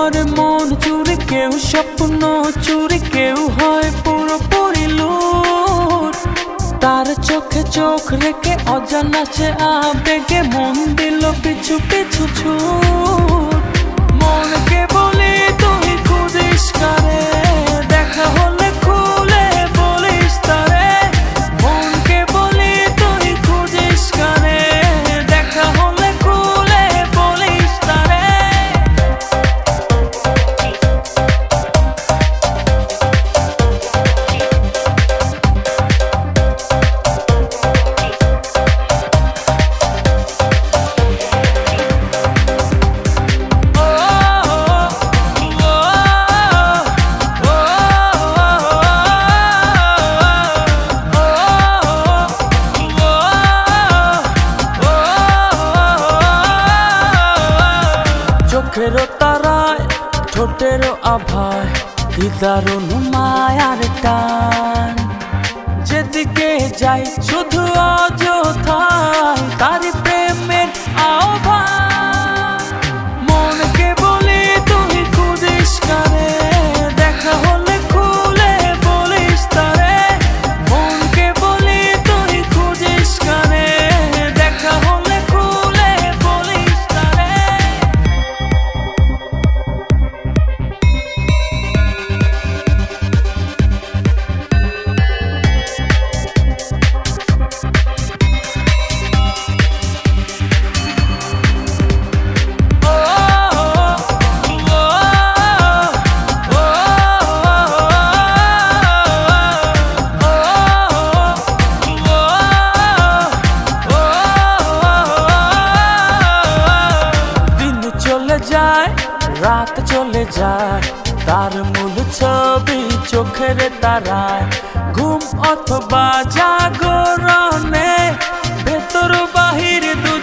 করে মন চুরি, কেউ স্বপ্ন চুরি, কেউ হয় পুরোপুরি লুট। তার চোখে চোখ রেখে অজানা সে আবেগে মন দিল পিছু পিছু ছুট। মনকে বলি তুই খুঁজিস কারে, দেখা হলে খুলে বলিস তারে। মনকে বলি তুই খুঁজিস কারে, দেখা হলে খুলে বলিস তারে। চোখেরও তারায় ঠোঁটেরও আভায় কি দারুণ মায়ার টান। যেদিকে যাই শুধু অযথায় তারি প্রেমের আহ্বান। মনকে বলি তুই খুঁজিস কারে, দেখা হলে খুলে বলিস তারে। মনকে বলি তুই খুঁজিস কারে, দেখা হলে খুলে বলিস তারে। রাত চলে যায় তার মূল ছবি চোখের তারায়। ঘুম অথবা জাগরণে ভেতর বাহির